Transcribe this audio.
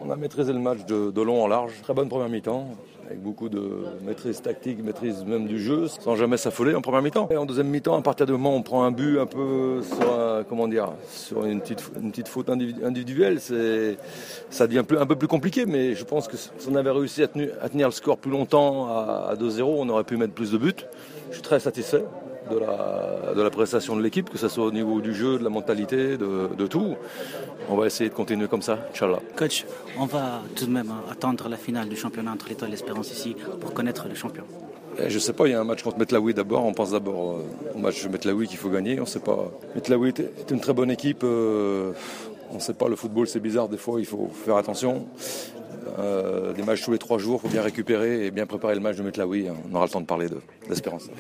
On a maîtrisé le match de long en large. Très bonne première mi-temps, avec beaucoup de maîtrise tactique, maîtrise même du jeu, sans jamais s'affoler en première mi-temps. Et en deuxième mi-temps, à partir du moment où on prend un but un peu sur une petite faute individuelle, ça devient un peu plus compliqué. Mais je pense que si on avait réussi à tenir le score plus longtemps à 2-0, on aurait pu mettre plus de buts. Je suis très satisfait de la prestation de l'équipe, que ce soit au niveau du jeu, de la mentalité, de tout. On va essayer de continuer comme ça, Inch'Allah. Coach, on va tout de même attendre la finale du championnat entre l'Étoile et l'Espérance ici pour connaître le champion. Je ne sais pas, il y a un match contre Metlaoui d'abord. On pense d'abord au match de Metlaoui qu'il faut gagner. On ne sait pas. Metlaoui est une très bonne équipe. On ne sait pas, le football c'est bizarre, des fois il faut faire attention. Des matchs tous les 3 jours, il faut bien récupérer et bien préparer le match de Metlaoui. On aura le temps de parler de l'Espérance.